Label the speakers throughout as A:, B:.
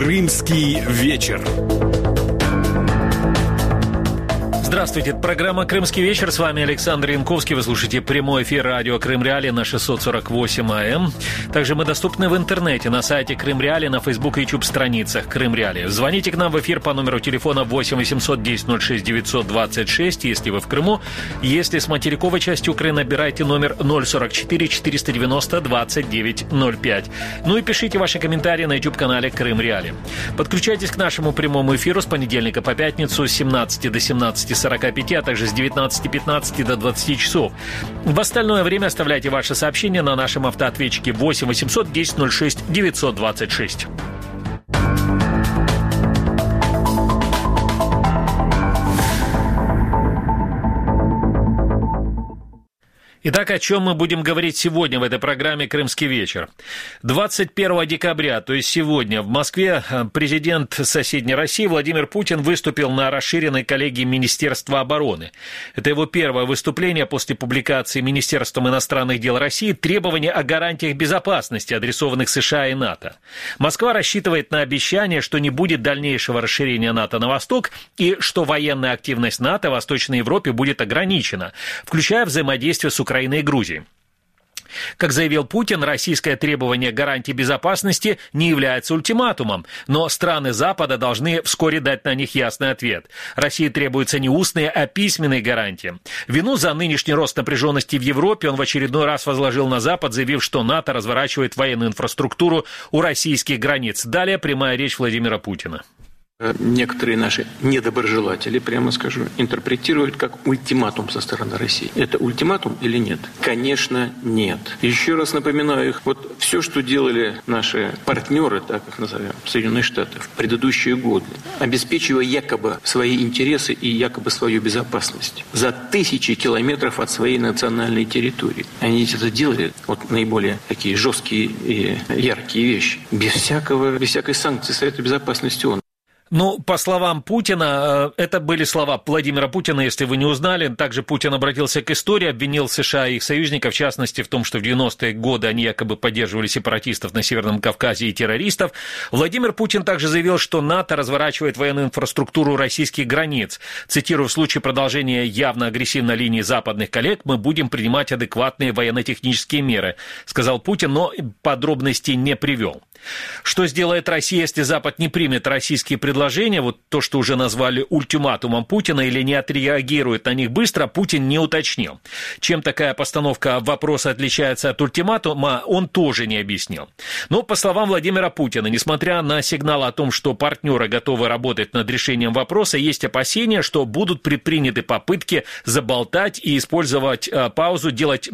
A: Крымский вечер.
B: Здравствуйте, это программа «Крымский вечер». С вами Александр Янковский. Вы слушаете прямой эфир радио «Крым Реали» на 648 АМ. Также мы доступны в интернете на сайте «Крым Реали», на Facebook и YouTube страницах «Крым Реали». Звоните к нам в эфир по номеру телефона 8 800 10 06 926, если вы в Крыму. Если с материковой части Украины, набирайте номер 044 490 29 05. Ну и пишите ваши комментарии на YouTube-канале «Крым Реали». Подключайтесь к нашему прямому эфиру с понедельника по пятницу с 17 до 17:45, а также с 19:15 до 20 часов. В остальное время оставляйте ваши сообщения на нашем автоответчике 8 800 10 06 926. Итак, о чем мы будем говорить сегодня в этой программе «Крымский вечер». 21 декабря, то есть сегодня, в Москве президент соседней России Владимир Путин выступил на расширенной коллегии Министерства обороны. Это его первое выступление после публикации Министерством иностранных дел России требований о гарантиях безопасности, адресованных США и НАТО. Москва рассчитывает на обещание, что не будет дальнейшего расширения НАТО на восток и что военная активность НАТО в Восточной Европе будет ограничена, включая взаимодействие с Украиной и Грузией. Как заявил Путин, российское требование гарантий безопасности не является ультиматумом, но страны Запада должны вскоре дать на них ясный ответ. России требуются не устные, а письменные гарантии. Вину за нынешний рост напряженности в Европе он в очередной раз возложил на Запад, заявив, что НАТО разворачивает военную инфраструктуру у российских границ. Далее прямая речь Владимира Путина.
C: Некоторые наши недоброжелатели, прямо скажу, интерпретируют как ультиматум со стороны России. Это ультиматум или нет? Конечно, нет. Еще раз напоминаю их, вот все, что делали наши партнеры, так их назовем, Соединенные Штаты, в предыдущие годы, обеспечивая якобы свои интересы и якобы свою безопасность за тысячи километров от своей национальной территории. Они это делали, вот наиболее такие жесткие и яркие вещи, без всякой санкции Совета Безопасности ООН.
B: Ну, по словам Путина, это были слова Владимира Путина, если вы не узнали. Также Путин обратился к истории, обвинил США и их союзников, в частности, в том, что в 90-е годы они якобы поддерживали сепаратистов на Северном Кавказе и террористов. Владимир Путин также заявил, что НАТО разворачивает военную инфраструктуру российских границ. Цитирую, в случае продолжения явно агрессивной линии западных коллег мы будем принимать адекватные военно-технические меры, сказал Путин, но подробностей не привел. Что сделает Россия, если Запад не примет российские предложения, вот то, что уже назвали ультиматумом Путина, или не отреагирует на них быстро, Путин не уточнил. Чем такая постановка вопроса отличается от ультиматума, он тоже не объяснил. Но, по словам Владимира Путина, несмотря на сигнал о том, что партнеры готовы работать над решением вопроса, есть опасения, что будут предприняты попытки заболтать и используя паузу,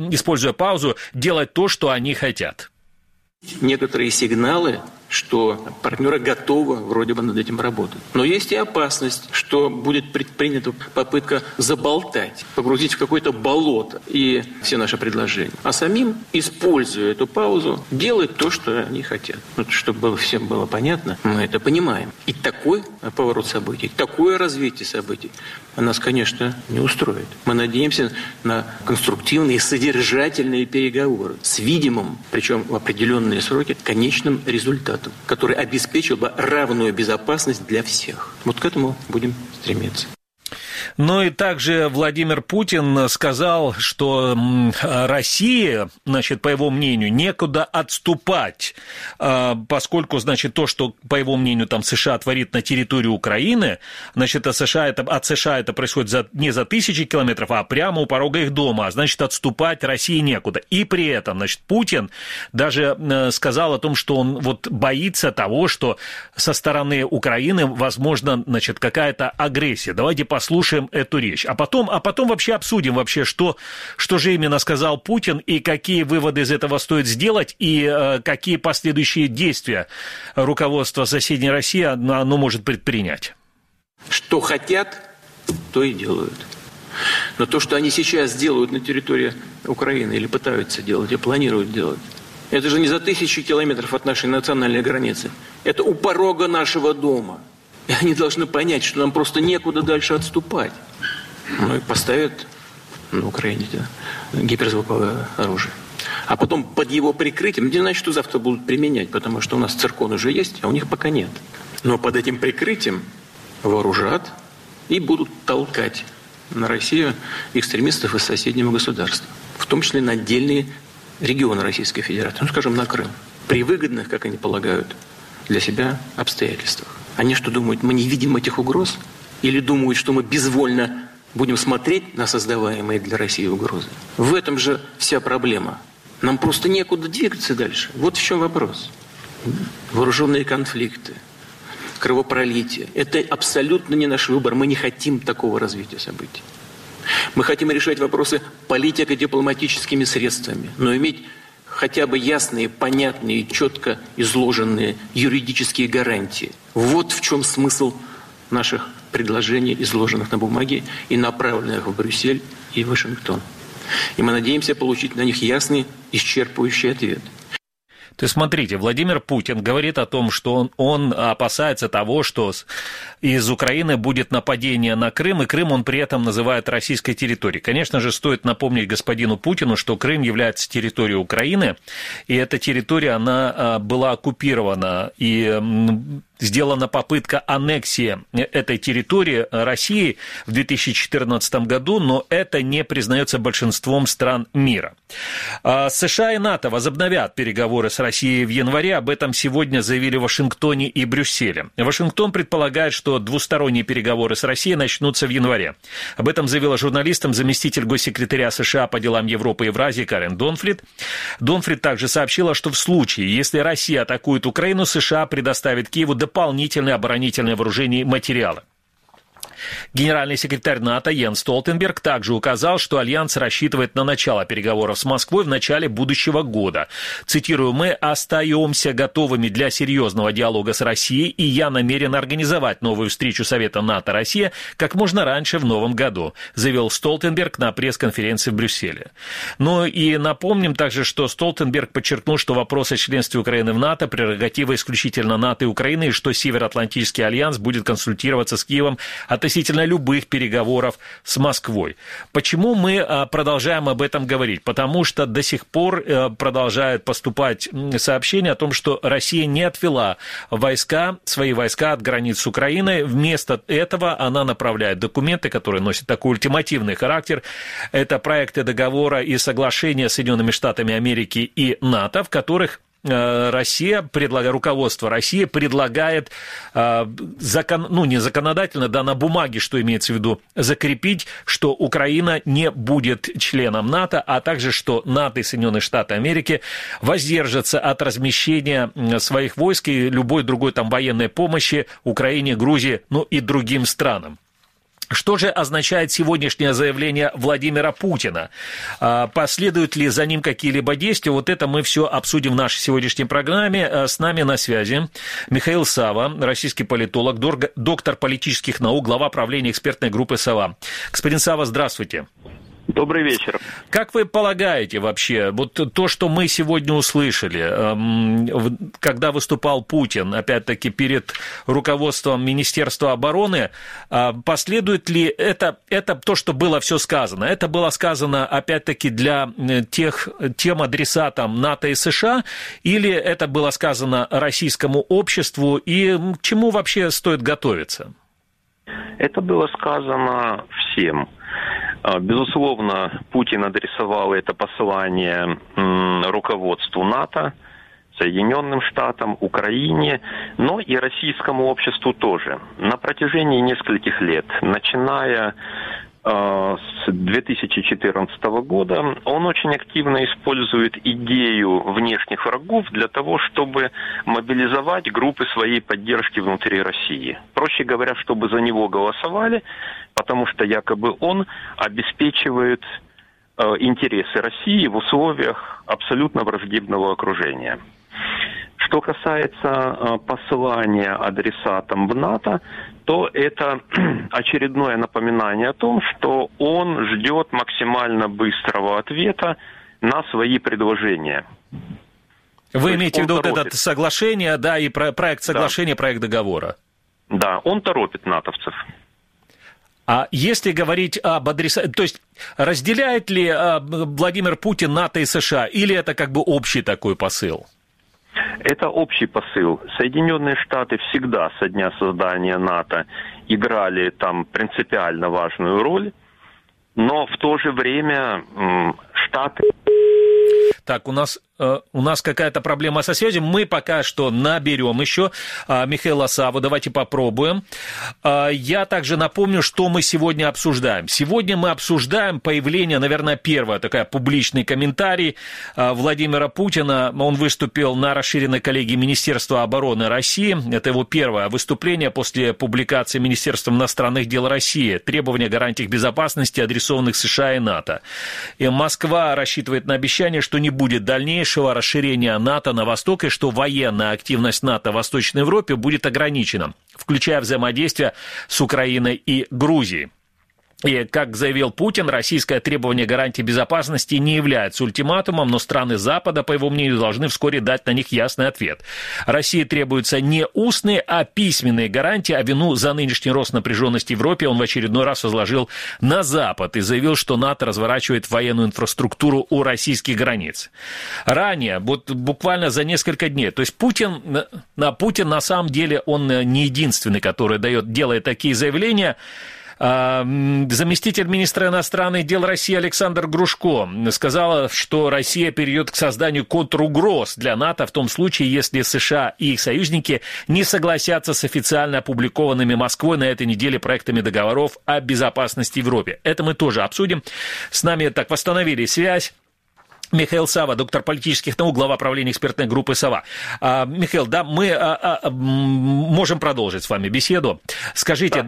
B: делать то, что они хотят.
C: Некоторые сигналы, что партнеры готовы вроде бы над этим работать. Но есть и опасность, что будет предпринята попытка заболтать, погрузить в какое-то болото и все наши предложения. А самим, используя эту паузу, делать то, что они хотят. Вот, чтобы всем было понятно, мы это понимаем. И такой поворот событий, такое развитие событий нас, конечно, не устроит. Мы надеемся на конструктивные, содержательные переговоры с видимым, причем в определенные сроки, конечным результатом, который обеспечил бы равную безопасность для всех. Вот к этому будем стремиться.
B: Ну и также Владимир Путин сказал, что России, значит, по его мнению, некуда отступать, поскольку, значит, то, что, по его мнению, там США творит на территории Украины, значит, от США это происходит не за тысячи километров, а прямо у порога их дома, а значит, отступать России некуда. И при этом, значит, Путин даже сказал о том, что он вот боится того, что со стороны Украины, возможно, значит, какая-то агрессия. Давайте послушаем эту речь. А потом вообще обсудим, вообще, что же именно сказал Путин и какие выводы из этого стоит сделать и какие последующие действия руководство соседней России оно может предпринять.
C: Что хотят, то и делают. Но то, что они сейчас делают на территории Украины или пытаются делать, и планируют делать, это же не за тысячи километров от нашей национальной границы. Это у порога нашего дома. И они должны понять, что нам просто некуда дальше отступать. Ну и поставят на Украине гиперзвуковое оружие. А потом под его прикрытием, не значит, что завтра будут применять, потому что у нас циркон уже есть, а у них пока нет. Но под этим прикрытием вооружат и будут толкать на Россию экстремистов из соседнего государства, в том числе на отдельные регионы Российской Федерации, ну, скажем, на Крым, при выгодных, как они полагают, для себя обстоятельствах. Они что думают, мы не видим этих угроз? Или думают, что мы безвольно будем смотреть на создаваемые для России угрозы? В этом же вся проблема. Нам просто некуда двигаться дальше. Вот в чем вопрос. Вооруженные конфликты, кровопролитие. Это абсолютно не наш выбор. Мы не хотим такого развития событий. Мы хотим решать вопросы политико-дипломатическими средствами, но иметь хотя бы ясные, понятные, четко изложенные юридические гарантии. Вот в чем смысл наших предложений, изложенных на бумаге и направленных в Брюссель и Вашингтон. И мы надеемся получить на них ясный, исчерпывающий ответ.
B: То есть, смотрите, Владимир Путин говорит о том, что он опасается того, что из Украины будет нападение на Крым, и Крым он при этом называет российской территорией. Конечно же, стоит напомнить господину Путину, что Крым является территорией Украины, и эта территория, она была оккупирована, и сделана попытка аннексии этой территории России в 2014 году, но это не признается большинством стран мира. США и НАТО возобновят переговоры с Россией в январе, об этом сегодня заявили в Вашингтоне и Брюсселе. Вашингтон предполагает, что двусторонние переговоры с Россией начнутся в январе. Об этом заявила журналистам заместитель госсекретаря США по делам Европы и Евразии Карен Донфрид. Донфрид также сообщила, что в случае, если Россия атакует Украину, США предоставит Киеву дополнительные оборонительные вооружения и материалы. Генеральный секретарь НАТО Йенс Столтенберг также указал, что Альянс рассчитывает на начало переговоров с Москвой в начале будущего года. Цитирую, «Мы остаемся готовыми для серьезного диалога с Россией, и я намерен организовать новую встречу Совета НАТО-Россия как можно раньше в новом году», заявил Столтенберг на пресс-конференции в Брюсселе. Ну и напомним также, что Столтенберг подчеркнул, что вопрос о членстве Украины в НАТО – прерогатива исключительно НАТО и Украины, и что Североатлантический альянс будет консультироваться с Киевом относительно любых переговоров с Москвой. Почему мы продолжаем об этом говорить? Потому что до сих пор продолжают поступать сообщения о том, что Россия не отвела свои войска от границ с Украиной. Вместо этого она направляет документы, которые носят такой ультимативный характер. Это проекты договора и соглашения с Соединенными Штатами Америки и НАТО, в которых руководство России предлагает, не законодательно, да, на бумаге, что имеется в виду, закрепить, что Украина не будет членом НАТО, а также, что НАТО и Соединенные Штаты Америки воздержатся от размещения своих войск и любой другой там военной помощи Украине, Грузии, и другим странам. Что же означает сегодняшнее заявление Владимира Путина? Последуют ли за ним какие-либо действия? Вот это мы все обсудим в нашей сегодняшней программе. С нами на связи Михаил Сава, российский политолог, доктор политических наук, глава правления экспертной группы «Сова». Господин Сава, здравствуйте.
D: Добрый вечер.
B: Как вы полагаете вообще, вот то, что мы сегодня услышали, когда выступал Путин, опять-таки, перед руководством Министерства обороны, последует ли это то, что было все сказано? Это было сказано, опять-таки, для тем адресатам НАТО и США, или это было сказано российскому обществу, и к чему вообще стоит готовиться?
D: Это было сказано всем. Безусловно, Путин адресовал это послание руководству НАТО, Соединенным Штатам, Украине, но и российскому обществу тоже. На протяжении нескольких лет, начиная с 2014 года, он очень активно использует идею внешних врагов для того, чтобы мобилизовать группы своей поддержки внутри России. Проще говоря, чтобы за него голосовали, потому что якобы он обеспечивает интересы России в условиях абсолютно враждебного окружения. Что касается посылания адресатам в НАТО, то это очередное напоминание о том, что он ждет максимально быстрого ответа на свои предложения.
B: Вы имеете в виду вот это соглашение, да, и проект соглашения, да. Проект договора?
D: Да, он торопит натовцев.
B: А если говорить об адресации, то есть разделяет ли Владимир Путин НАТО и США, или это как бы общий такой посыл?
D: Это общий посыл. Соединенные Штаты всегда со дня создания НАТО играли там принципиально важную роль, но в то же время Штаты...
B: Так, у нас какая-то проблема со связью. Мы пока что наберем еще Михаила Савву. Давайте попробуем. Я также напомню, что мы сегодня обсуждаем. Сегодня мы обсуждаем появление, наверное, первое, такой публичный комментарий Владимира Путина. Он выступил на расширенной коллегии Министерства обороны России. Это его первое выступление после публикации Министерством иностранных дел России. Требования гарантий безопасности, адресованных США и НАТО. И Москва рассчитывает на обещание, что не будет дальнейшего расширения НАТО на восток и что военная активность НАТО в Восточной Европе будет ограничена, включая взаимодействие с Украиной и Грузией. И, как заявил Путин, российское требование гарантий безопасности не является ультиматумом, но страны Запада, по его мнению, должны вскоре дать на них ясный ответ. России требуются не устные, а письменные гарантии, а вину за нынешний рост напряженности в Европе он в очередной раз возложил на Запад и заявил, что НАТО разворачивает военную инфраструктуру у российских границ. Ранее, вот буквально за несколько дней, то есть Путин на самом деле он не единственный, который делает такие заявления. Заместитель министра иностранных дел России Александр Грушко сказал, что Россия перейдет к созданию контругроз для НАТО в том случае, если США и их союзники не согласятся с официально опубликованными Москвой на этой неделе проектами договоров о безопасности в Европе. Это мы тоже обсудим. С нами восстановили связь. Михаил Савва, доктор политических наук, глава правления экспертной группы «Сова». Михаил, да, мы можем продолжить с вами беседу. Скажите,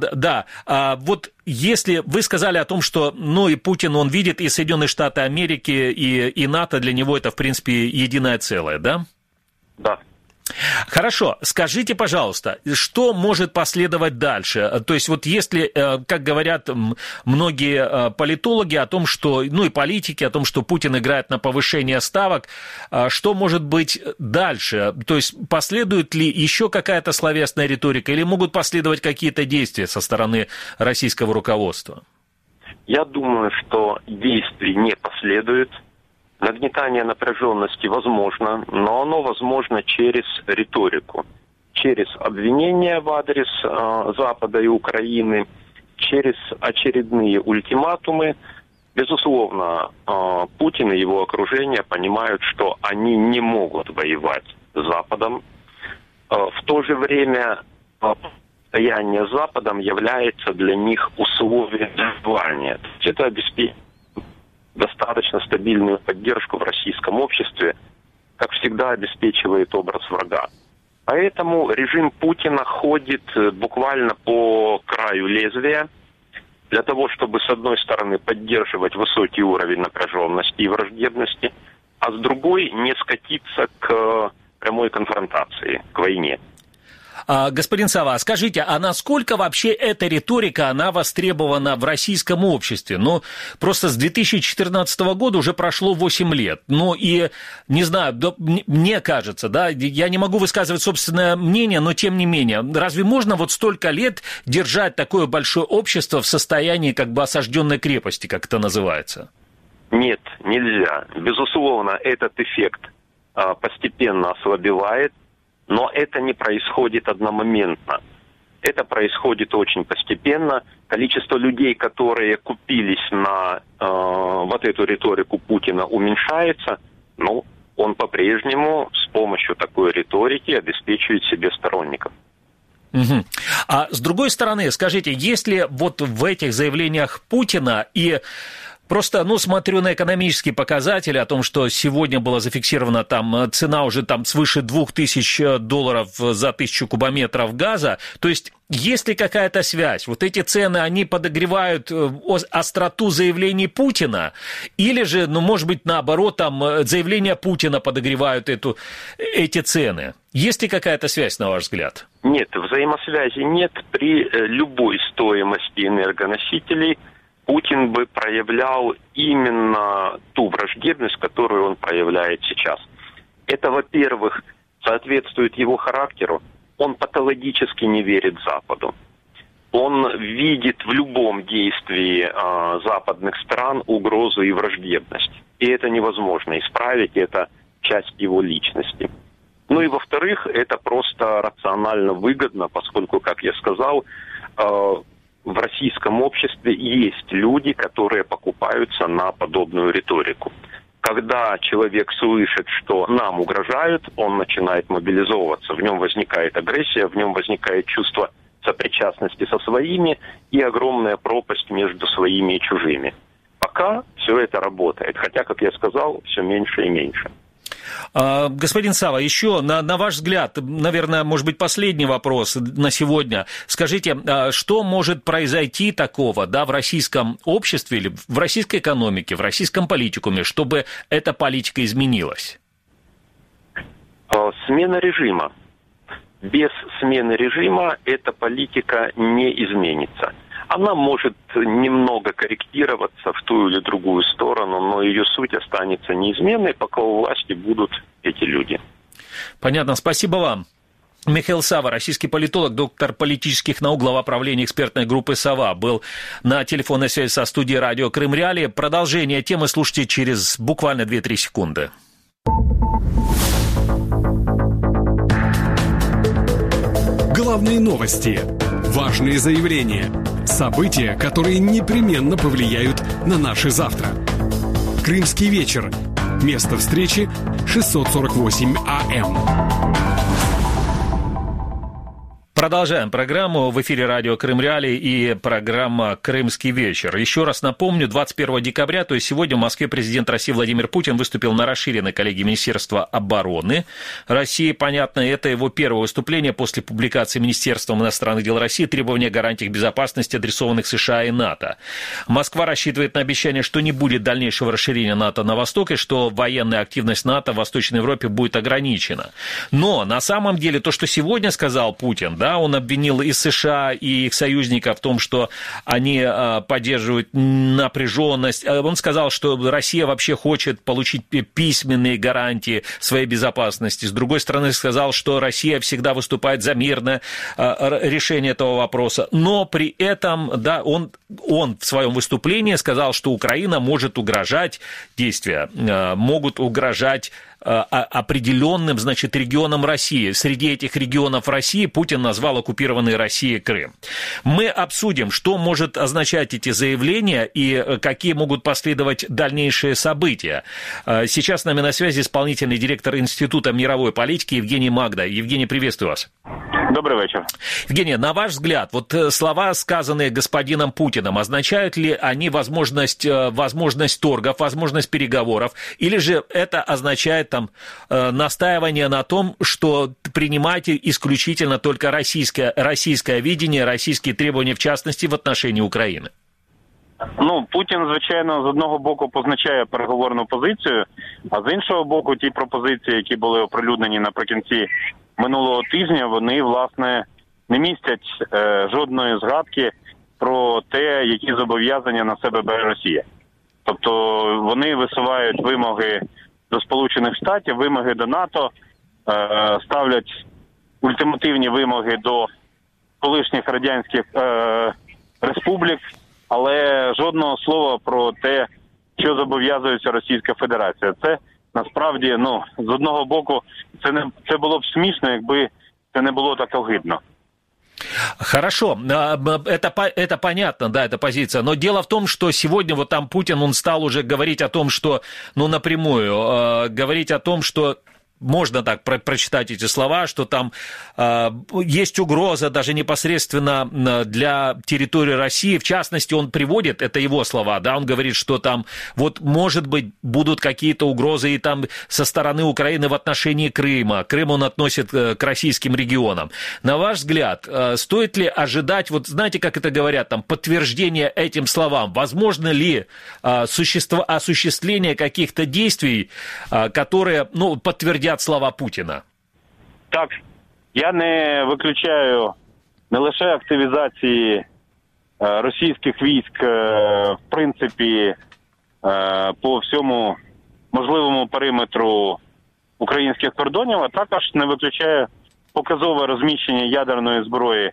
B: вот если вы сказали о том, что, и Путин, он видит и Соединенные Штаты Америки, и НАТО, для него это, в принципе, единое целое, да?
D: Да.
B: Хорошо, скажите, пожалуйста, что может последовать дальше? То есть вот если, как говорят многие политологи о том, что, и политики, о том, что Путин играет на повышение ставок, что может быть дальше? То есть последует ли еще какая-то словесная риторика или могут последовать какие-то действия со стороны российского руководства?
D: Я думаю, что действий не последует. Нагнетание напряженности возможно, но оно возможно через риторику, через обвинения в адрес Запада и Украины, через очередные ультиматумы. Безусловно, Путин и его окружение понимают, что они не могут воевать с Западом. В то же время состояние с Западом является для них условием выживания. Это обеспечивает достаточно стабильную поддержку в российском обществе, как всегда обеспечивает образ врага. Поэтому режим Путина ходит буквально по краю лезвия для того, чтобы, с одной стороны, поддерживать высокий уровень напряженности и враждебности, а с другой не скатиться к прямой конфронтации, к войне.
B: Господин Савва, скажите, а насколько вообще эта риторика, она востребована в российском обществе? Просто с 2014 года уже прошло 8 лет. И, не знаю, мне кажется, я не могу высказывать собственное мнение, но тем не менее, разве можно столько лет держать такое большое общество в состоянии осажденной крепости, как это называется?
D: Нет, нельзя. Безусловно, этот эффект постепенно ослабевает. Но это не происходит одномоментно. Это происходит очень постепенно. Количество людей, которые купились на эту риторику Путина, уменьшается. Но он по-прежнему с помощью такой риторики обеспечивает себе сторонников.
B: Угу. А с другой стороны, скажите, если в этих заявлениях Путина и... Просто, смотрю на экономические показатели о том, что сегодня была зафиксирована цена уже свыше $2000 за 1000 кубометров газа. То есть, есть ли какая-то связь? Эти цены, они подогревают остроту заявлений Путина? Или же, может быть, наоборот, заявления Путина подогревают эти цены? Есть ли какая-то связь, на ваш взгляд?
D: Нет, взаимосвязи нет. При любой стоимости энергоносителей Путин бы проявлял именно ту враждебность, которую он проявляет сейчас. Это, во-первых, соответствует его характеру. Он патологически не верит Западу. Он видит в любом действии западных стран угрозу и враждебность. И это невозможно исправить, это часть его личности. Ну и во-вторых, это просто рационально выгодно, поскольку, как я сказал, в российском обществе есть люди, которые покупаются на подобную риторику. Когда человек слышит, что нам угрожают, он начинает мобилизовываться. В нем возникает агрессия, в нем возникает чувство сопричастности со своими и огромная пропасть между своими и чужими. Пока все это работает, хотя, как я сказал, все меньше и меньше.
B: Господин Савва, еще, на ваш взгляд, наверное, может быть, последний вопрос на сегодня. Скажите, что может произойти такого, да, в российском обществе или в российской экономике, в российском политикуме, чтобы эта политика изменилась?
D: Смена режима. Без смены режима эта политика не изменится. Она может немного корректироваться в ту или другую сторону, но ее суть останется неизменной, пока у власти будут эти люди.
B: Понятно. Спасибо вам. Михаил Савва, российский политолог, доктор политических наук, глава правления экспертной группы «Сова», был на телефонной связи со студией радио Крым Реалии. Продолжение темы слушайте через буквально 2-3 секунды.
A: Главные новости, важные заявления, события, которые непременно повлияют на наше завтра. Крымский вечер. Место встречи 648 АМ.
B: Продолжаем программу. В эфире радио Крым Реалии и программа «Крымский вечер». Еще раз напомню, 21 декабря, то есть сегодня в Москве президент России Владимир Путин выступил на расширенной коллегии Министерства обороны России. Понятно, это его первое выступление после публикации Министерством иностранных дел России требования о гарантиях безопасности, адресованных США и НАТО. Москва рассчитывает на обещание, что не будет дальнейшего расширения НАТО на восток и что военная активность НАТО в Восточной Европе будет ограничена. Но на самом деле то, что сегодня сказал Путин, да, он обвинил и США, и их союзников в том, что они поддерживают напряженность. Он сказал, что Россия вообще хочет получить письменные гарантии своей безопасности. С другой стороны, сказал, что Россия всегда выступает за мирное решение этого вопроса. Но при этом, да, он в своем выступлении сказал, что Украина может угрожать, действия могут угрожать определенным, значит, регионам России. Среди этих регионов России Путин назвал оккупированной Россией Крым. Мы обсудим, что может означать эти заявления и какие могут последовать дальнейшие события. Сейчас с нами на связи исполнительный директор Института мировой политики Евгений Магда. Евгений, приветствую вас.
E: Добрый вечер.
B: Евгений, на ваш взгляд, вот слова, сказанные господином Путиным, означают ли они возможность торгов, возможность переговоров, или же это означает там настаивание на том, что принимайте исключительно только российское видение, российские требования, в частности, в отношении України?
E: Ну, Путін, звичайно, з одного боку позначає переговорну позицію, а з іншого боку, ті пропозиції, які були оприлюднені наприкінці минулого тижня, вони, власне, не містять жодної згадки про те, які зобов'язання на себе бере Росія. Тобто вони висувають вимоги до Сполучених Штатів, вимоги до НАТО, ставлять ультимативні вимоги до колишніх радянських республік, але жодного слова про те, що зобов'язується Російська Федерація. Це насправді, з одного боку, це було б смішно, якби це не було так огидно.
B: Хорошо, это понятно, да, эта позиция, но дело в том, что сегодня вот там Путин, он стал уже говорить о том, что, напрямую, говорить о том, что можно так прочитать эти слова, что там есть угроза даже непосредственно для территории России. В частности, он приводит, это его слова, да, он говорит, что там вот, может быть, будут какие-то угрозы и там со стороны Украины в отношении Крыма. Крым он относит к российским регионам. На ваш взгляд, стоит ли ожидать, вот знаете, как это говорят, там, подтверждение этим словам? Возможно ли осуществление каких-то действий, которые, подтвердят слова Путіна?
E: Так, я не виключаю не лише активізації російських військ, в принципі, по всьому можливому периметру українських кордонів, а також не виключаю показове розміщення ядерної зброї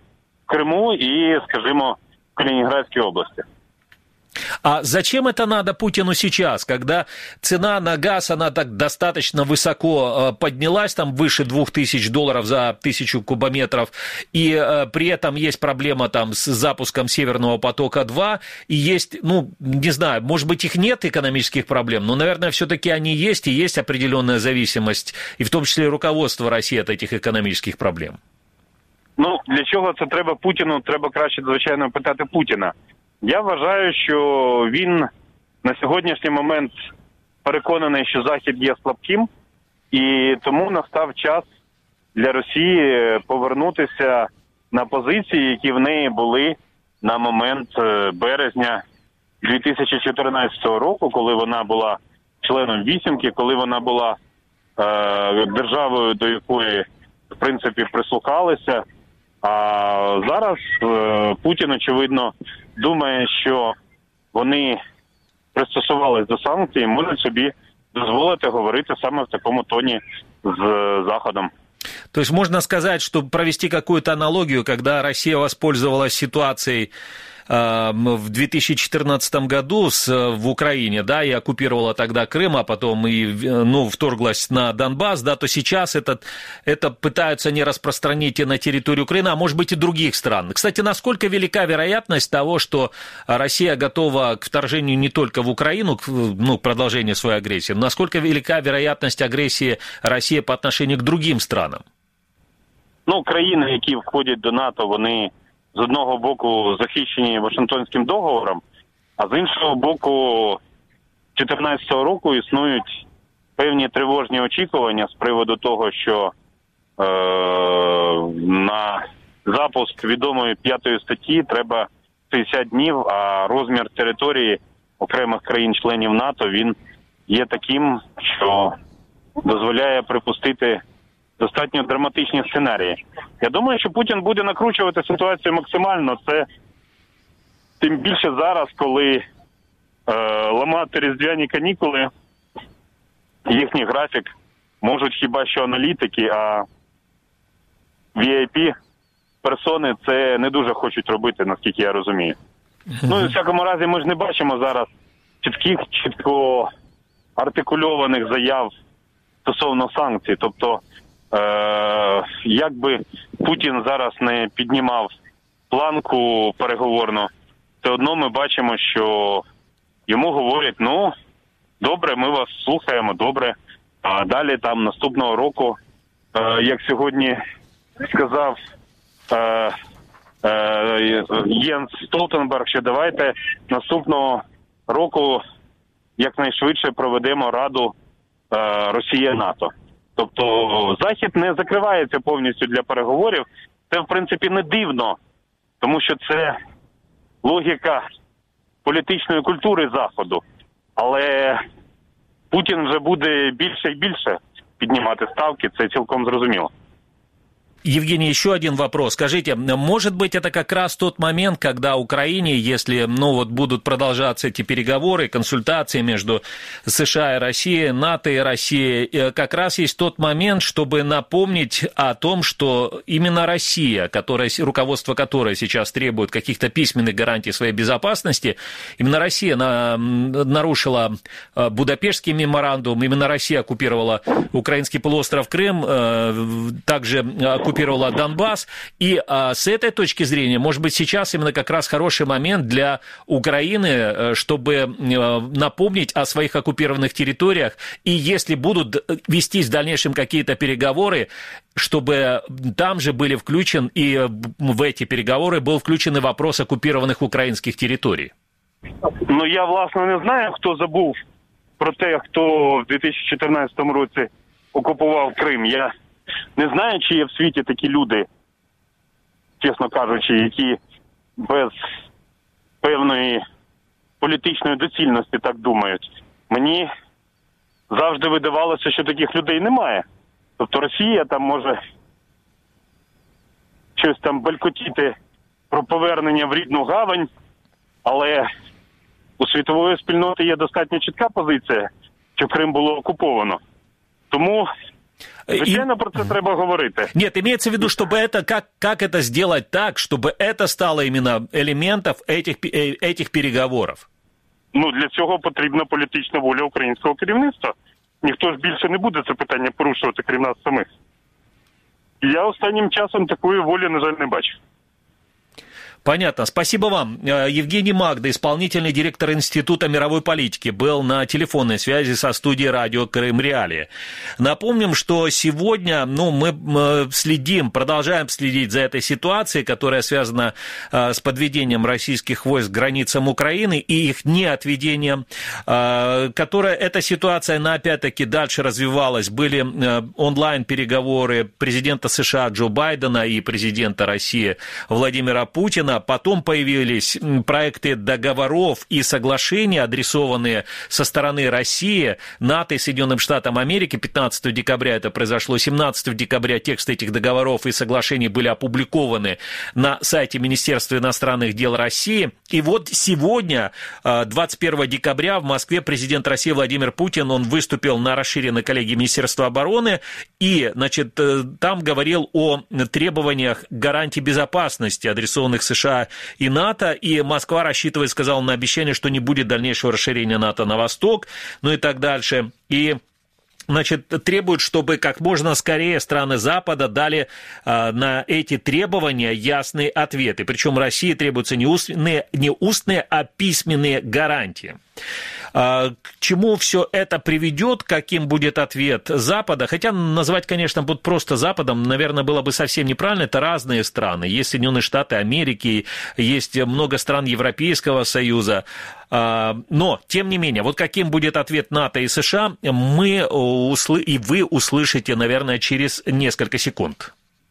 E: в Криму и, скажімо, в Калининградской области.
B: А зачем это надо Путину сейчас, когда цена на газ, она так достаточно высоко поднялась, там выше $2000 за 1000 кубометров, и при этом есть проблема там с запуском Северного потока-2, и есть, ну, не знаю, может быть, их нет экономических проблем, но, наверное, все-таки они есть, и есть определенная зависимость, и в том числе и руководство России от этих экономических проблем.
E: Ну, для чого це треба Путіну? Треба краще, звичайно, питати Путіна. Я вважаю, що він на сьогоднішній момент переконаний, що Захід є слабким, і тому настав час для Росії повернутися на позиції, які в неї були на момент березня 2014 року, коли вона була членом вісімки, коли вона була державою, до якої, в принципі, прислухалися. А зараз Путін, очевидно, думає, що вони пристосувались до санкцій і можуть собі дозволити говорити саме в такому тоні с Заходом.
B: То есть можно сказать, что провести какую-то аналогию, когда Россия воспользовалась ситуацией в 2014 году в Украине, да, и оккупировала тогда Крым, а потом и, ну, вторглась на Донбасс, да, то сейчас это пытаются не распространить и на территорию Украины, а может быть и других стран. Кстати, насколько велика вероятность того, что Россия готова к вторжению не только в Украину, ну, к продолжению своей агрессии, но насколько велика вероятность агрессии России по отношению к другим странам?
E: Ну, країни, які входять до НАТО, вони з одного боку захищені Вашингтонським договором, а з іншого боку 2014 року існують певні тривожні очікування з приводу того, що на запуск відомої 5 статті треба 60 днів, а розмір території окремих країн-членів НАТО, він є таким, що дозволяє припустити достатньо драматичні сценарії. Я думаю, що Путін буде накручувати ситуацію максимально. Це тим більше зараз, коли ламати різдвяні канікули, їхній графік можуть хіба що аналітики, а VIP-персони це не дуже хочуть робити, наскільки я розумію. Ну і в всякому разі ми ж не бачимо зараз чітко артикульованих заяв стосовно санкцій. Тобто, як би Путін зараз не піднімав планку переговорну, все одно ми бачимо, що йому говорять, ну, добре, ми вас слухаємо, добре, а далі там наступного року, як сьогодні сказав Єнс Столтенберг, що давайте наступного року якнайшвидше проведемо Раду Росія-НАТО. Тобто Захід не закривається повністю для переговорів. Це, в принципі, не дивно, тому що це логіка політичної культури Заходу. Але Путін вже буде більше і більше піднимать ставки, это цілком зрозуміло.
B: Евгений, еще один вопрос. Скажите, может быть, это как раз тот момент, когда Украине, если, ну, вот будут продолжаться эти переговоры, консультации между США и Россией, НАТО и Россией, как раз есть тот момент, чтобы напомнить о том, что именно Россия, руководство которой сейчас требует каких-то письменных гарантий своей безопасности, именно Россия нарушила Будапештский меморандум, именно Россия оккупировала украинский полуостров Крым, также оккупировала Донбасс, и с этой точки зрения, может быть, сейчас именно как раз хороший момент для Украины, чтобы напомнить о своих оккупированных территориях, и если будут вестись в дальнейшем какие-то переговоры, чтобы там же были включены, и в эти переговоры был включен и вопрос оккупированных украинских территорий.
E: Ну, я, власне, не знаю, хто забув про те, хто в 2014 році окупував Крим. Я не знаю, чи є в світі такі люди, чесно кажучи, які без певної політичної доцільності так думають. Мені завжди видавалося, що таких людей немає. Тобто Росія там може щось там белькотіти про повернення в рідну гавань, але у світової спільноти є достатньо чітка позиція, що Крим було окуповано. Тому Звичайно, про це треба говорити.
B: Нет, имеется в виду, чтобы это, как это сделать так, чтобы это стало именно элементом этих переговоров?
E: Ну, для цього потрібна політична воля українського керівництва. Ніхто ж більше не буде це питання порушувати, крім нас самих. Я останнім часом такої волі, на жаль, не бачу.
B: Понятно. Спасибо вам. Евгений Магда, исполнительный директор Института мировой политики, был на телефонной связи со студией радио «Крым Реалии». Напомним, что сегодня мы продолжаем следить за этой ситуацией, которая связана с подведением российских войск к границам Украины и их неотведением. Эта ситуация, она опять-таки дальше развивалась. Были онлайн-переговоры президента США Джо Байдена и президента России Владимира Путина. Потом появились проекты договоров и соглашений, адресованные со стороны России, НАТО и Соединенным Штатам Америки. 15 декабря это произошло. 17 декабря тексты этих договоров и соглашений были опубликованы на сайте Министерства иностранных дел России. И вот сегодня, 21 декабря, в Москве президент России Владимир Путин, он выступил на расширенной коллегии Министерства обороны и, там говорил о требованиях гарантий безопасности, адресованных США и НАТО, и Москва рассчитывает, сказал, на обещание, что не будет дальнейшего расширения НАТО на восток, и так дальше. И требуют, чтобы как можно скорее страны Запада дали на эти требования ясные ответы. Причем России требуются не устные, а письменные гарантии. К чему все это приведет, каким будет ответ Запада? Хотя назвать, конечно, будет просто Западом, наверное, было бы совсем неправильно. Это разные страны. Есть Соединенные Штаты Америки, есть много стран Европейского Союза. Но, тем не менее, вот каким будет ответ НАТО и США, вы услышите, наверное, через несколько секунд.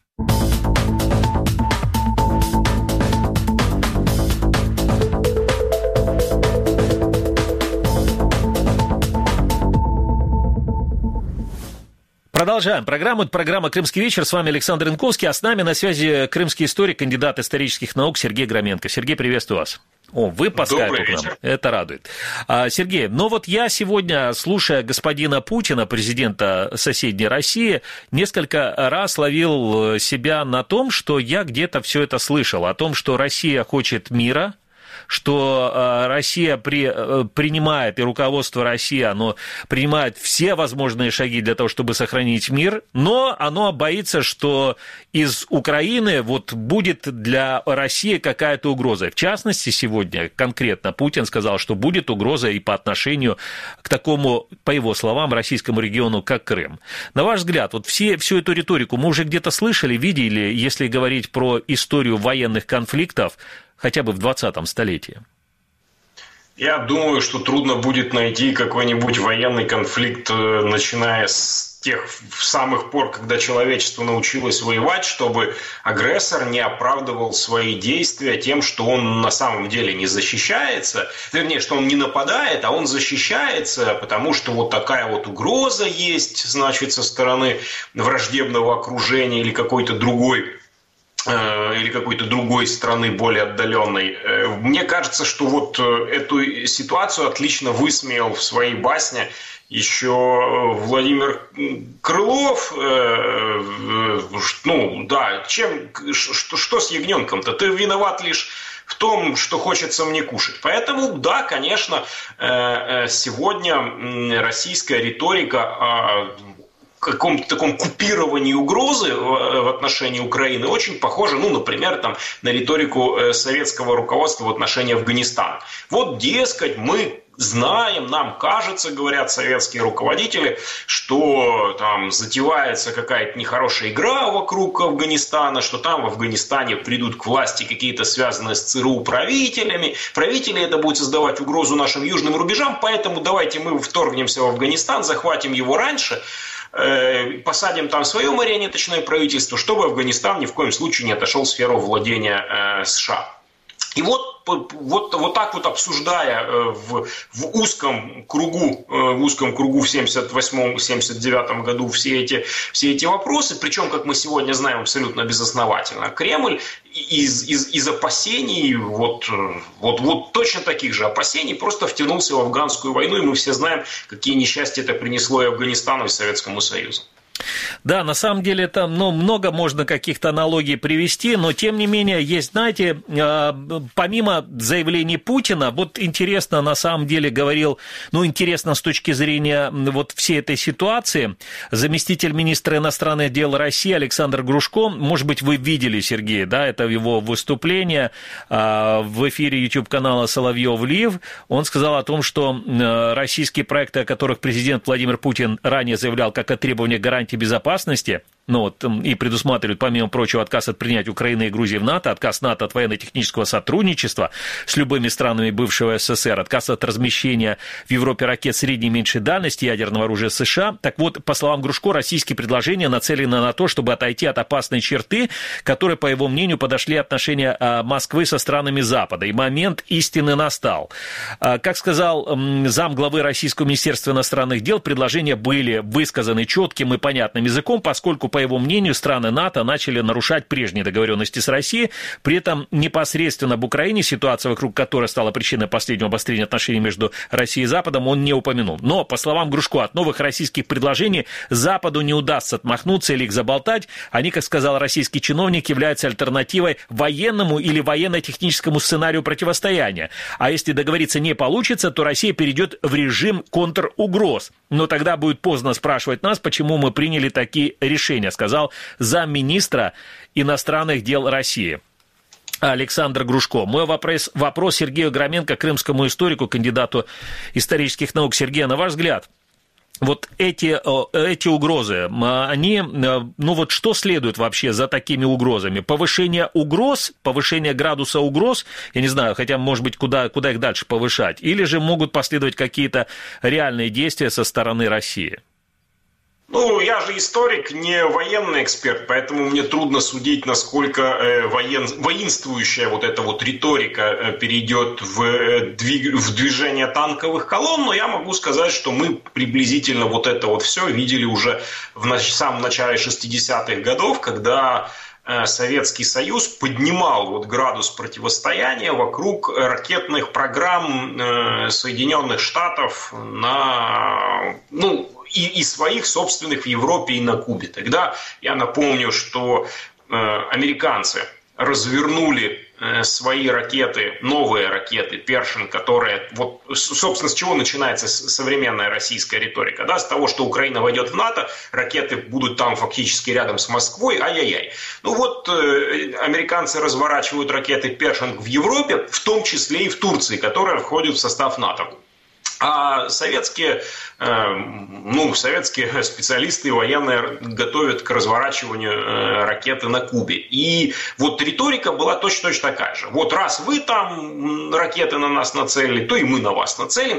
B: Продолжаем программу. Это программа «Крымский вечер». С вами Александр Янковский, а с нами на связи крымский историк, кандидат исторических наук Сергей Громенко. Сергей, приветствую вас. Вы по скайпу к нам. Это радует. Сергей, я сегодня, слушая господина Путина, президента соседней России, несколько раз ловил себя на том, что я где-то все это слышал, о том, что Россия хочет мира, что Россия принимает, и руководство России, оно принимает все возможные шаги для того, чтобы сохранить мир, но оно боится, что из Украины будет для России какая-то угроза. В частности, сегодня конкретно Путин сказал, что будет угроза и по отношению к такому, по его словам, российскому региону, как Крым. На ваш взгляд, всю эту риторику мы уже где-то слышали, видели, если говорить про историю военных конфликтов, хотя бы в 20-м столетии?
F: Я думаю, что трудно будет найти какой-нибудь военный конфликт, начиная с тех самых пор, когда человечество научилось воевать, чтобы агрессор не оправдывал свои действия тем, что он на самом деле не защищается, вернее, что он не нападает, а он защищается, потому что такая угроза есть, значит, со стороны враждебного окружения или какой-то другой страны более отдаленной. Мне кажется, что эту ситуацию отлично высмеял в своей басне еще Владимир Крылов. Что с ягненком-то? Ты виноват лишь в том, что хочется мне кушать. Поэтому, да, конечно, сегодня российская риторика о каком-то таком купировании угрозы в отношении Украины очень похоже, например, на риторику советского руководства в отношении Афганистана. Дескать, мы знаем, нам кажется, говорят советские руководители, что там затевается какая-то нехорошая игра вокруг Афганистана, что там в Афганистане придут к власти какие-то связанные с ЦРУ правители это будет создавать угрозу нашим южным рубежам, поэтому давайте мы вторгнемся в Афганистан, захватим его раньше, посадим там свое марионеточное правительство, чтобы Афганистан ни в коем случае не отошел в сферу владения США. И так обсуждая в узком кругу в 78-79 году все эти вопросы, причем, как мы сегодня знаем, абсолютно безосновательно, Кремль из опасений, точно таких же опасений, просто втянулся в афганскую войну, и мы все знаем, какие несчастья это принесло и Афганистану, и Советскому Союзу.
B: Да, на самом деле там много можно каких-то аналогий привести, но тем не менее есть, знаете, помимо заявлений Путина, вот интересно на самом деле говорил, интересно с точки зрения вот всей этой ситуации, заместитель министра иностранных дел России Александр Грушко, может быть, вы видели, Сергей, да, это его выступление в эфире YouTube-канала «Соловьев Лив», он сказал о том, что российские проекты, о которых президент Владимир Путин ранее заявлял как о требовании гарантии безопасности, и предусматривают, помимо прочего, отказ от принятия Украины и Грузии в НАТО, отказ НАТО от военно-технического сотрудничества с любыми странами бывшего СССР, отказ от размещения в Европе ракет средней и меньшей дальности ядерного оружия США. Так вот, по словам Грушко, российские предложения нацелены на то, чтобы отойти от опасной черты, которые, по его мнению, подошли отношения Москвы со странами Запада. И момент истины настал. Как сказал замглавы Российского министерства иностранных дел, предложения были высказаны четким и понятным языком, поскольку, по его мнению, страны НАТО начали нарушать прежние договоренности с Россией. При этом непосредственно об Украине, ситуация вокруг которой стала причиной последнего обострения отношений между Россией и Западом, он не упомянул. Но, по словам Грушко, от новых российских предложений Западу не удастся отмахнуться или их заболтать. Они, как сказал российский чиновник, являются альтернативой военному или военно-техническому сценарию противостояния. А если договориться не получится, то Россия перейдет в режим контругроз. Но тогда будет поздно спрашивать нас, почему мы приняли такие решения, сказал замминистра иностранных дел России Александр Грушко. Мой вопрос Сергею Громенко, крымскому историку, кандидату исторических наук. Сергей, на ваш взгляд, вот эти угрозы, они, что следует вообще за такими угрозами? Повышение угроз, повышение градуса угроз, я не знаю, хотя, может быть, куда их дальше повышать, или же могут последовать какие-то реальные действия со стороны России?
F: Я же историк, не военный эксперт, поэтому мне трудно судить, насколько воинствующая вот эта вот риторика перейдет в движение танковых колонн, но я могу сказать, что мы приблизительно вот это вот все видели уже в самом начале 60-х годов, когда Советский Союз поднимал градус противостояния вокруг ракетных программ Соединенных Штатов и своих собственных в Европе и на Кубе. Тогда я напомню, что американцы развернули свои ракеты, новые ракеты Першин, которые, собственно, с чего начинается современная российская риторика, да, с того, что Украина войдет в НАТО, ракеты будут там фактически рядом с Москвой, ай-яй-яй. Американцы разворачивают ракеты Першин в Европе, в том числе и в Турции, которая входит в состав НАТО. А советские специалисты и военные готовят к разворачиванию ракеты на Кубе. И риторика была точно такая же. Раз вы там ракеты на нас нацелили, то и мы на вас нацелим.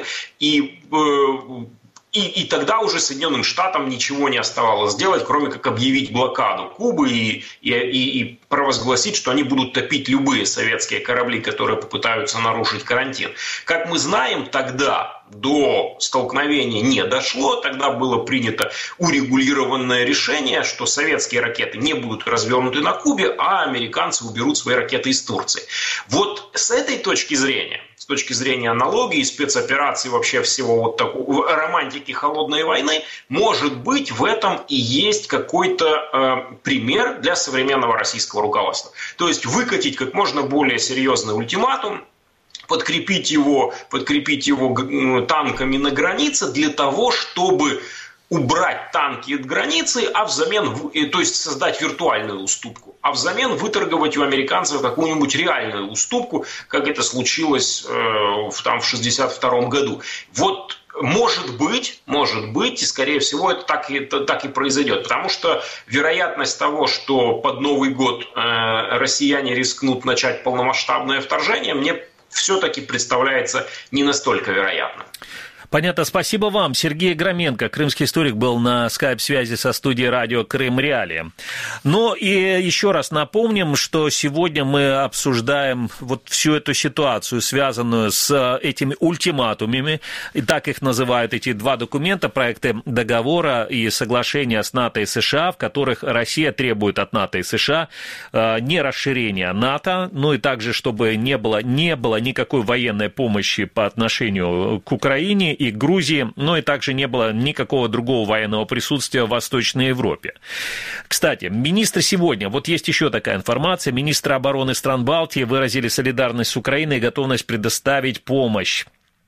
F: И тогда уже Соединенным Штатам ничего не оставалось сделать, кроме как объявить блокаду Кубы и провозгласить, что они будут топить любые советские корабли, которые попытаются нарушить карантин. Как мы знаем, тогда до столкновения не дошло, тогда было принято урегулированное решение, что советские ракеты не будут развернуты на Кубе, а американцы уберут свои ракеты из Турции. С этой точки зрения, с точки зрения аналогии, спецопераций, вообще всего такого, романтики холодной войны, может быть, в этом и есть какой-то пример для современного российского руководства. То есть выкатить как можно более серьезный ультиматум, подкрепить его танками на границе для того, чтобы убрать танки от границы, а взамен, то есть создать виртуальную уступку, а взамен выторговать у американцев какую-нибудь реальную уступку, как это случилось в 1962 году. Может быть, и скорее всего это так и произойдет, потому что вероятность того, что под Новый год россияне рискнут начать полномасштабное вторжение, мне все-таки представляется не настолько вероятным.
B: Понятно, спасибо вам. Сергей Громенко, крымский историк, был на скайп-связи со студией радио «Крым Реалии». И еще раз напомним, что сегодня мы обсуждаем всю эту ситуацию, связанную с этими ультиматумами, и так их называют эти два документа, проекты договора и соглашения с НАТО и США, в которых Россия требует от НАТО и США не расширения НАТО, и также, чтобы не было никакой военной помощи по отношению к Украине, и к Грузии, но и также не было никакого другого военного присутствия в Восточной Европе. Кстати, министры сегодня, вот есть еще такая информация, министры обороны стран Балтии выразили солидарность с Украиной и готовность предоставить помощь.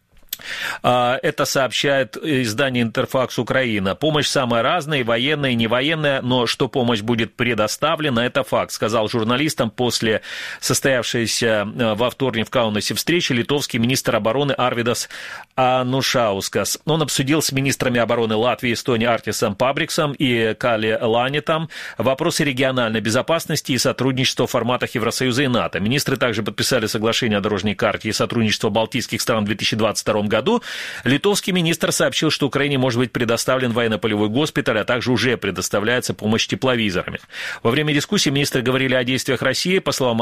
B: Это сообщает издание «Интерфакс Украина». Помощь самая разная, военная и невоенная, но что помощь будет предоставлена, это факт, сказал журналистам после состоявшейся во вторник в Каунасе встречи литовский министр обороны Арвидас Анушаускас. Он обсудил с министрами обороны Латвии и Эстонии Артисом Пабриксом и Кали Ланитом вопросы региональной безопасности и сотрудничества в форматах Евросоюза и НАТО. Министры также подписали соглашение о дорожной карте и сотрудничестве балтийских стран в 2022 году. Литовский министр сообщил, что Украине может быть предоставлен военно-полевой госпиталь, а также уже предоставляется помощь тепловизорами. Во время дискуссии министры говорили о действиях России, по словам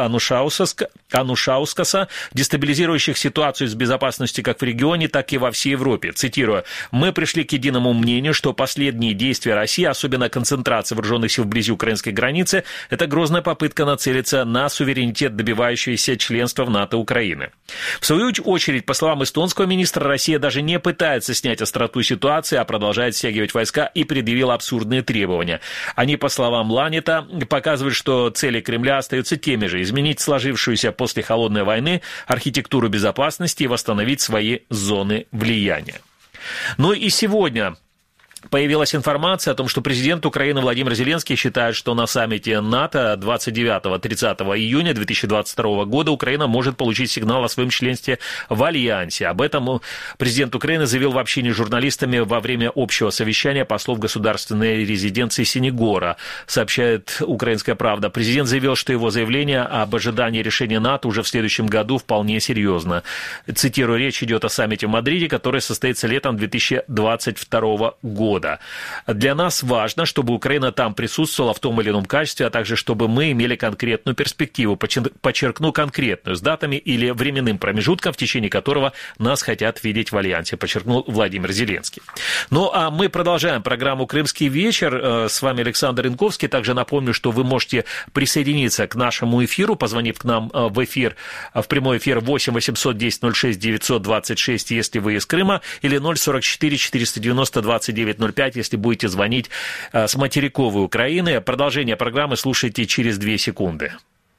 B: Анушаускаса, дестабилизирующих ситуацию с безопасностью как в регионе, так и во всей Европе. Цитирую: «Мы пришли к единому мнению, что последние действия России, особенно концентрация вооруженных сил вблизи украинской границы, это грозная попытка нацелиться на суверенитет, добивающийся членства в НАТО Украины». В свою очередь, по словам эстонского министра, Россия даже не пытается снять остроту ситуации, а продолжает стягивать войска и предъявила абсурдные требования. Они, по словам Ланита, показывают, что цели Кремля остаются теми же: изменить сложившуюся после холодной войны архитектуру безопасности и восстановить свои зоны влияния. Ну и сегодня появилась информация о том, что президент Украины Владимир Зеленский считает, что на саммите НАТО 29-30 июня 2022 года Украина может получить сигнал о своем членстве в Альянсе. Об этом президент Украины заявил в общении с журналистами во время общего совещания послов государственной резиденции Синегора, сообщает «Украинская правда». Президент заявил, что его заявление об ожидании решения НАТО уже в следующем году вполне серьезно. Цитирую, речь идет о саммите в Мадриде, который состоится летом 2022 года. Для нас важно, чтобы Украина там присутствовала в том или ином качестве, а также чтобы мы имели конкретную перспективу, подчеркну, конкретную, с датами или временным промежутком, в течение которого нас хотят видеть в Альянсе, подчеркнул Владимир Зеленский. Ну, а мы продолжаем программу «Крымский вечер». С вами Александр Янковский. Также напомню, что вы можете присоединиться к нашему эфиру, позвонив к нам в эфир, в прямой эфир 8 800 10 06 926, если вы из Крыма, или 044 490 29 05, если будете звонить с материковой Украины. Продолжение программы слушайте через 2 секунды.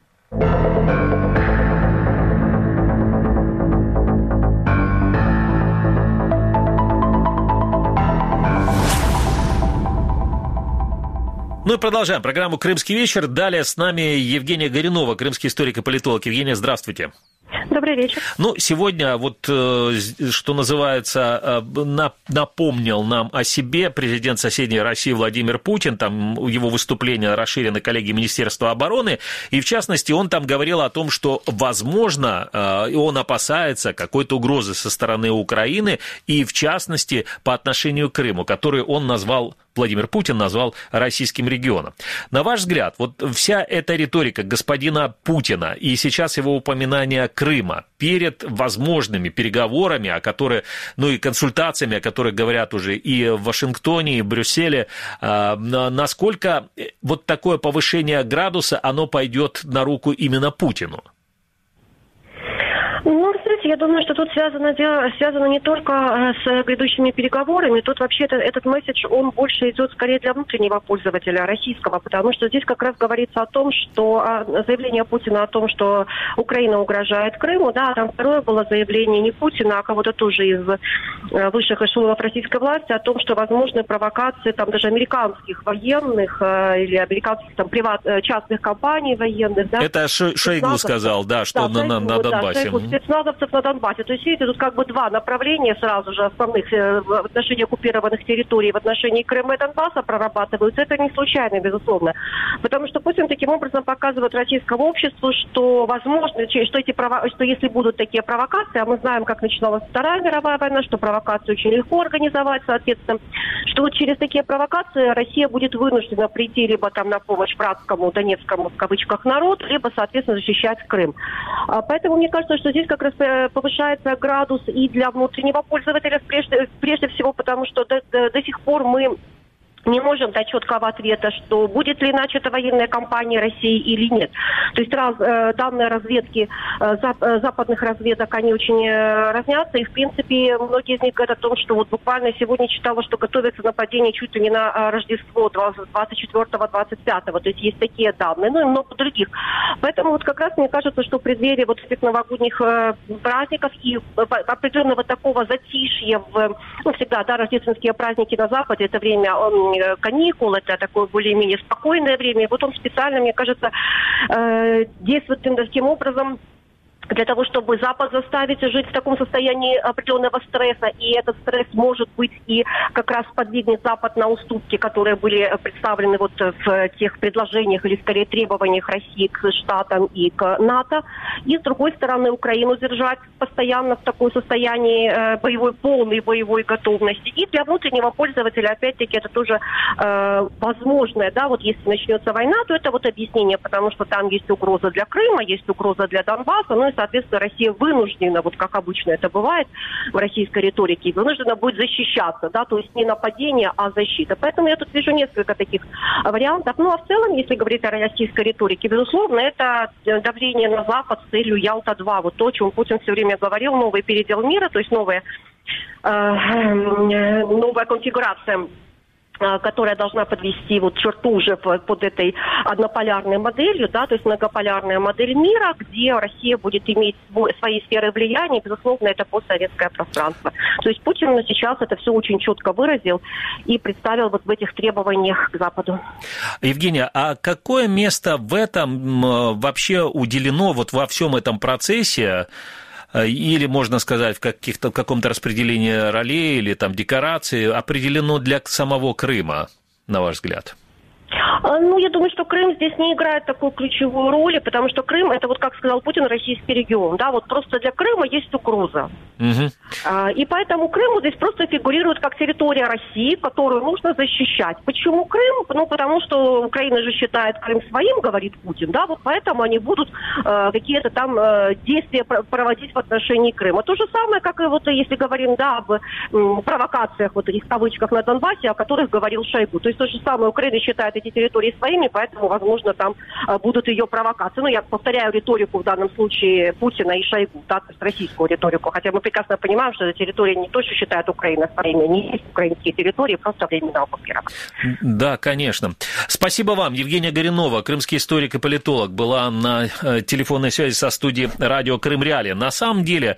B: Ну и продолжаем программу «Крымский вечер». Далее с нами Евгения Горюнова, крымский историк и политолог. Евгения, здравствуйте.
G: Добрый вечер.
B: Ну, сегодня, вот, что называется, напомнил нам о себе президент соседней России Владимир Путин. Там его выступление расширены коллеги Министерства обороны. И, в частности, он там говорил о том, что, возможно, он опасается какой-то угрозы со стороны Украины, и, в частности, по отношению к Крыму, который он назвал, Владимир Путин назвал российским регионом. На ваш взгляд, вот вся эта риторика господина Путина и сейчас его упоминание Крыма перед возможными переговорами, о которых, ну и консультациями, о которых говорят уже и в Вашингтоне, и в Брюсселе, насколько вот такое повышение градуса, оно пойдет на руку именно Путину?
G: Ну, знаете, я думаю, что тут связано не только с грядущими переговорами. Тут вообще этот месседж, он больше идет скорее для внутреннего пользователя, российского, потому что здесь как раз говорится о том, что заявление Путина о том, что Украина угрожает Крыму, да, там второе было заявление не Путина, а кого-то тоже из высших эшелонов российской власти о том, что возможны провокации там даже американских военных или американских там частных компаний военных. Да,
B: это Шойгу сказал, да, что да, на Донбассе.
G: Спецназовцев на Донбассе. То есть, видите, тут как бы два направления сразу же основных в отношении оккупированных территорий, в отношении Крыма и Донбасса прорабатываются. Это не случайно, безусловно. Потому что Путин таким образом показывает российскому обществу, что возможно, что если будут такие провокации, а мы знаем, как начиналась Вторая мировая война, что провокации очень легко организовать, соответственно, что вот через такие провокации Россия будет вынуждена прийти либо там на помощь братскому, донецкому, в кавычках, народу, либо, соответственно, защищать Крым. Поэтому мне кажется, что здесь как раз повышается градус и для внутреннего пользователя, прежде всего, потому что до сих пор мы не можем дать четкого ответа, что будет ли начата военная кампания России или нет. То есть данные разведки западных разведок, они очень разнятся. И, в принципе, многие из них говорят о том, что вот буквально сегодня читала, что готовится нападение чуть ли не на Рождество 24-25. То есть есть такие данные, ну и много других. Поэтому вот как раз мне кажется, что в преддверии вот этих новогодних праздников и определенного такого затишья всегда, да, рождественские праздники на Западе, это время каникул, это такое более-менее спокойное время. И вот он специально, мне кажется, действует таким образом для того, чтобы Запад заставить жить в таком состоянии определенного стресса. И этот стресс, может быть, и как раз подвигнет Запад на уступки, которые были представлены вот в тех предложениях или, скорее, требованиях России к Штатам и к НАТО. И, с другой стороны, Украину держать постоянно в таком состоянии полной боевой готовности. И для внутреннего пользователя, опять-таки, это тоже возможное, да, вот если начнется война, то это вот объяснение, потому что там есть угроза для Крыма, есть угроза для Донбасса, ну и, соответственно, Россия вынуждена, вот как обычно это бывает в российской риторике, вынуждена будет защищаться, да, то есть не нападение, а защита. Поэтому я тут вижу несколько таких вариантов. Ну, а в целом, если говорить о российской риторике, безусловно, это давление на Запад с целью Ялта-2. Вот то, о чем Путин все время говорил, новый передел мира, то есть новая конфигурация, которая должна подвести вот черту уже под этой однополярной моделью, да, то есть многополярная модель мира, где Россия будет иметь свои сферы влияния, и, безусловно, это постсоветское пространство. То есть Путин сейчас это все очень четко выразил и представил вот в этих требованиях к Западу.
B: Евгения, а какое место в этом вообще уделено вот во всем этом процессе? Или, можно сказать, в каком-то распределении ролей или там декораций определено для самого Крыма, на ваш взгляд?
G: Ну, я думаю, что Крым здесь не играет такой ключевой роли, потому что Крым, это вот, как сказал Путин, российский регион, да, вот просто для Крыма есть угроза. И поэтому Крым здесь просто фигурирует как территория России, которую нужно защищать. Почему Крым? Ну, потому что Украина же считает Крым своим, говорит Путин, да, вот поэтому они будут какие-то там действия проводить в отношении Крыма. То же самое, как и вот, если говорим, да, об провокациях, вот этих кавычках на Донбассе, о которых говорил Шойгу. То есть то же самое, Украина считает эти территории своими, поэтому, возможно, там будут ее провокации. Ну, я повторяю риторику в данном случае Путина и Шойгу, да, то есть российскую риторику, хотя мы прекрасно понимаем, что эта территория не то, что считает Украина своими, не есть украинские территории, просто временно оккупированы.
B: Да, конечно. Спасибо вам. Евгения Горюнова, крымский историк и политолог, была на телефонной связи со студией радио Крым-Реалии. На самом деле,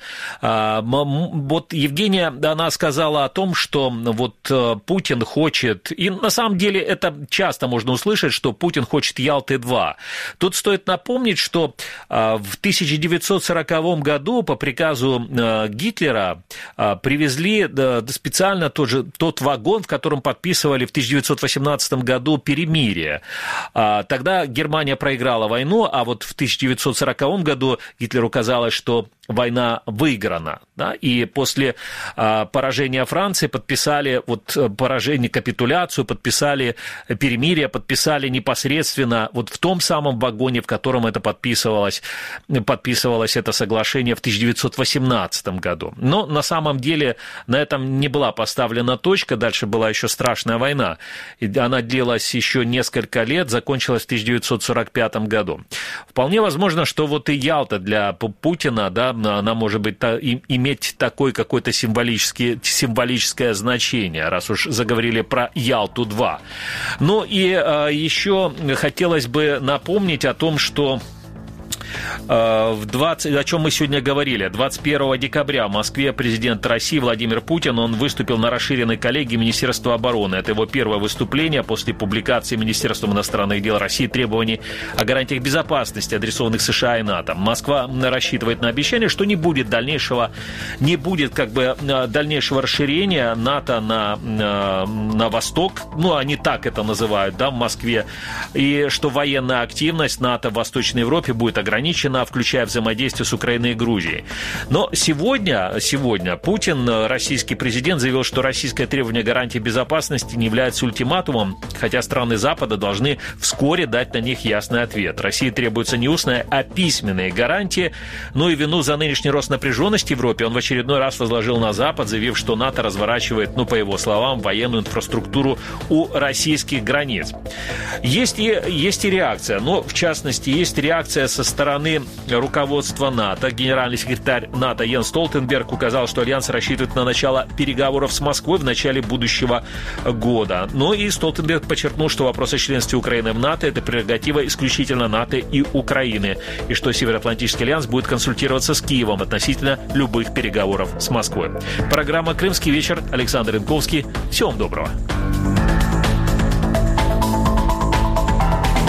B: вот Евгения, она сказала о том, что вот Путин хочет, и на самом деле это часто можно услышать, что Путин хочет Ялты-2. Тут стоит напомнить, что в 1940 году по приказу Гитлера привезли специально тот вагон, в котором подписывали в 1918 году перемирие. Тогда Германия проиграла войну, а вот в 1940 году Гитлеру казалось, что война выиграна, да, и после поражения Франции подписали капитуляцию, подписали перемирие, подписали непосредственно вот в том самом вагоне, в котором это подписывалось это соглашение в 1918 году. Но на самом деле на этом не была поставлена точка, дальше была еще страшная война, и она длилась еще несколько лет, закончилась в 1945 году. Вполне возможно, что вот и Ялта для Путина, да, она может быть иметь такое какое-то символическое значение, раз уж заговорили про Ялту-2. Ну и еще хотелось бы напомнить о том, что о чем мы сегодня говорили. 21 декабря в Москве президент России Владимир Путин, он выступил на расширенной коллегии Министерства обороны. Это его первое выступление после публикации Министерством иностранных дел России требований о гарантиях безопасности, адресованных США и НАТО. Москва рассчитывает на обещание, что не будет дальнейшего расширения НАТО на восток, ну, они так это называют, да, в Москве, и что военная активность НАТО в Восточной Европе будет ограничена, включена, включая взаимодействие с Украиной и Грузией. Но сегодня Путин, российский президент, заявил, что российское требование гарантии безопасности не является ультиматумом, хотя страны Запада должны вскоре дать на них ясный ответ. России требуется не устная, а письменные гарантии. Ну и вину за нынешний рост напряженности в Европе он в очередной раз возложил на Запад, заявив, что НАТО разворачивает, по его словам, военную инфраструктуру у российских границ. Есть и реакция. Но, в частности, есть реакция со стороны руководства НАТО. Генеральный секретарь НАТО Йенс Столтенберг указал, что Альянс рассчитывает на начало переговоров с Москвой в начале будущего года. Но и Столтенберг подчеркнул, что вопрос о членстве Украины в НАТО – это прерогатива исключительно НАТО и Украины, и что Североатлантический альянс будет консультироваться с Киевом относительно любых переговоров с Москвой. Программа «Крымский вечер». Александр Янковский. Всего вам доброго.